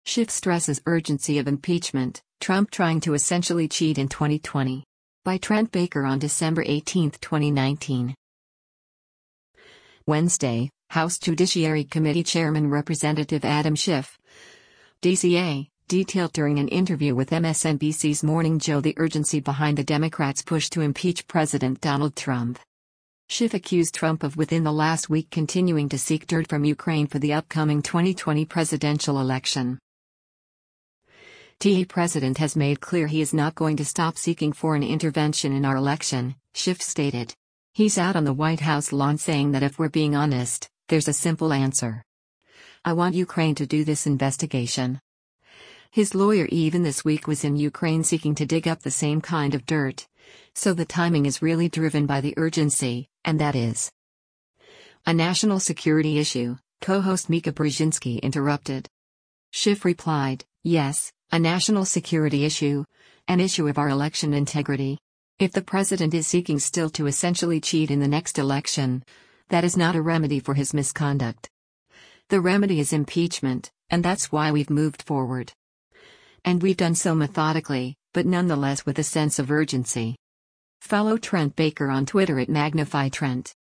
Schiff stresses urgency of impeachment, Trump trying to essentially cheat in 2020. By Trent Baker on December 18, 2019. Wednesday, House Judiciary Committee Chairman Representative Adam Schiff, DCA, detailed during an interview with MSNBC's Morning Joe the urgency behind the Democrats' push to impeach President Donald Trump. Schiff accused Trump of within the last week continuing to seek dirt from Ukraine for the upcoming 2020 presidential election. The president has made clear he is not going to stop seeking foreign intervention in our election, Schiff stated. He's out on the White House lawn saying that if we're being honest, there's a simple answer. I want Ukraine to do this investigation. His lawyer even this week was in Ukraine seeking to dig up the same kind of dirt. So the timing is really driven by the urgency, and that is a national security issue, co-host Mika Brzezinski interrupted. Schiff replied, yes, a national security issue, an issue of our election integrity. If the president is seeking still to essentially cheat in the next election, that is not a remedy for his misconduct. The remedy is impeachment, and that's why we've moved forward. And we've done so methodically, but nonetheless with a sense of urgency. Follow Trent Baker on Twitter at MagnifyTrent.